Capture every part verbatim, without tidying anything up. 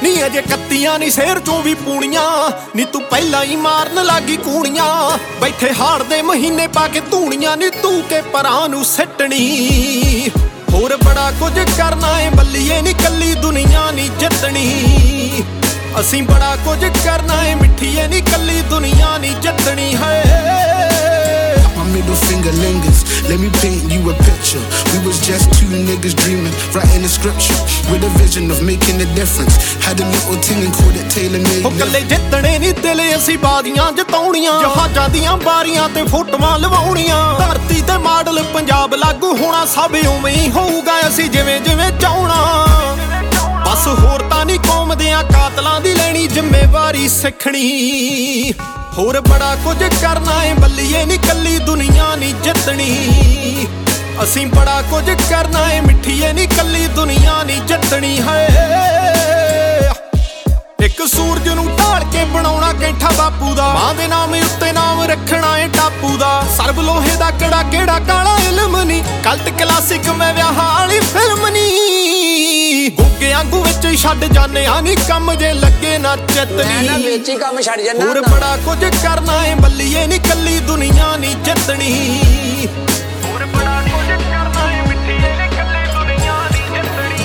ਨੀ ਅਜੇ ਕੱਤੀਆਂ ਨੀ ਸ਼ੇਰ ਚੋਂ ਵੀ ਪੂਣੀਆਂ ਨੀ ਤੂੰ ਪਹਿਲਾਂ ਹੀ ਮਾਰਨ ਲੱਗੀ ਕੂਣੀਆਂ ਬੈਠੇ ਹਾੜ ਦੇ ਮਹੀਨੇ ਪਾ ਕੇ ਧੂਣੀਆਂ ਨੀ ਤੂੰ ਕੇ ਪਰਾਂ ਨੂੰ ਸਿੱਟਣੀ ਹੋਰ ਬੜਾ ਕੁਝ ਕਰਨਾ ਏ ਬੱਲੀਏ ਨੀ ਕੱਲੀ ਦੁਨੀਆ ਨੀ ਜਿੱਤਣੀ ਅਸੀਂ ਬੜਾ ਕੁਝ ਕਰਨਾ ਏ ਮਿੱਠੀਏ ਨੀ ਕੱਲੀ ਦੁਨੀਆ ਨੀ ਜਿੱਤਣੀ ਹੈ My middle finger lingers, let me paint you a picture. We was just two niggas dreaming, writing a scripture with a vision of making a difference. Had a little thing and called it tailor-made. ਉਹ ਕੱਲੇ ਜਿੱਤਣੇ ਨੀ ਦਿਲੇ ਅਸੀਂ ਬਾਦੀਆਂ ਜਿਤਾਉਣੀਆਂ ਜਹਾਜ਼ਾਂ ਦੀਆਂ ਬਾਰੀਆਂ ਤੇ ਫੋਟੋਆਂ ਲਵਾਉਣੀਆਂ ਧਰਤੀ ਤੇ ਮਾਡਲ ਪੰਜਾਬ ਲਾਗੂ ਹੋਣਾ ਸਭ ਉਵੇਂ ਹੀ ਹੋਊਗਾ ਅਸੀਂ ਜਿਵੇਂ ਜਿਵੇਂ ਚਾਹਣਾ ਬਸ ਹੋਰ ਤਾਂ ਨਹੀਂ ਕੌਮ ਦਿਆਂ ਕਾਤਲਾਂ ਦੀ ਲੈਣੀ ਜ਼ਿੰਮੇਵਾਰੀ ਸਿੱਖਣੀ ਹੋਰ ਬੜਾ ਕੁਝ ਕਰਨਾ ਏ ਬੱਲੀਏ ਨੀ ਕੱਲੀ ਦੁਨੀਆ ਨੀ ਜਿੱਤਣੀ ਅਸੀਂ ਬੜਾ ਕੁਝ ਕਰਨਾ ਏ ਮਿੱਠੀਏ ਨੀ ਕੱਲੀ ਦੁਨੀਆ ਨੀ ਜਿੱਤਣੀ ਹੈ ਇੱਕ ਸੂਰਜ ਨੂੰ ਢਾਲ ਕੇ ਬਣਾਉਣਾ ਕੈਂਠਾ ਬਾਪੂ ਦਾ ਮਾਂ ਦੇ ਨਾਮ ਉੱਤੇ ਨਾਮ ਰੱਖਣਾ ਏ ਟਾਪੂ ਦਾ ਸਰਬ ਲੋਹੇ ਦਾ ਕਿਹੜਾ ਕਿਹੜਾ ਕਾਲਾ ਇਲਮ ਨੀ ਕਲਟ ਕਲਾਸਿਕ ਮੈਂ ਵਿਆਹਾਂ ਵਾਲੀ ਫਿਲਮ ਨੀ ਗੋਗੇ ਆਂਗੂ ਵਿੱਚ ਛੱਡ ਜਾਨੇ ਆ ਨੀ ਕੰਮ ਜੇ ਲੱਗੇ ਨਾ ਚਿੱਤਨੀ ਨਾ ਵਿੱਚ ਹੀ ਕੰਮ ਛੱਡ ਜਾਨਾ ਹੋਰ ਬੜਾ ਕੁਝ ਕਰਨਾ ਏ ਬੱਲੀਏ ਨੀ ਕੱਲੀ ਦੁਨੀਆ ਨੀ ਜਿੱਤਣੀ ਹੋਰ ਬੜਾ ਕੁਝ ਕਰਨਾ ਏ ਮਿੱਠੀਏ ਨੀ ਕੱਲੀ ਦੁਨੀਆ ਨੀ ਜਿੱਤਣੀ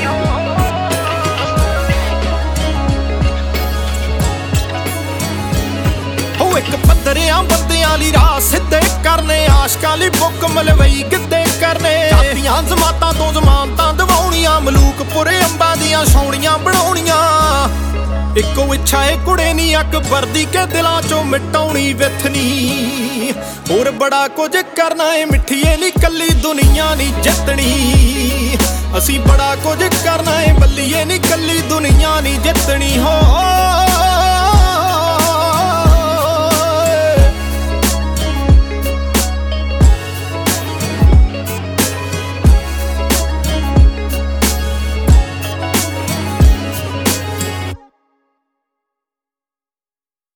ਹੋ ਇੱਕ ਪੱਧਰਿਆਂ ਬੰਦਿਆਂ ਲਈ ਰਾਹ ਸਿੱਧੇ ਕਰਨੇ ਆਸ਼ਕਾਂ ਲਈ ਬੁੱਕ ਮਲਵਈ ਕਿੱਦੇ ਕਰਨੇ ਜਾਤੀਆਂ ਜ਼ਮਾਤਾਂ ਤੋਂ ਜ਼ਮਾਨਤਾਂ ਦਵਾਉਣੀਆਂ ਮਲੂਕਪੁਰੇ ਅੰਬਾਂ ਦੀਆਂ ਸੋਹਣੀਆਂ ਬਣਾਉਣੀਆਂ ਇੱਕੋ ਇੱਛਾ ਏ ਕੁੜੇ ਨੀ ਅਕਬਰ ਦੀ ਕੇ ਦਿਲਾਂ ਚੋਂ ਮਿਟਾਉਣੀ ਵਿਥਨੀ ਹੋਰ ਬੜਾ ਕੁਝ ਕਰਨਾ ਏ ਮਿੱਠੀਏ ਨੀ ਕੱਲੀ ਦੁਨੀਆ ਨੀ ਜਿੱਤਣੀ ਅਸੀਂ ਬੜਾ ਕੁਝ ਕਰਨਾ ਏ ਬੱਲੀਏ ਨੀ ਕੱਲੀ ਦੁਨੀਆ ਨੀ ਜਿੱਤਣੀ ਹੋ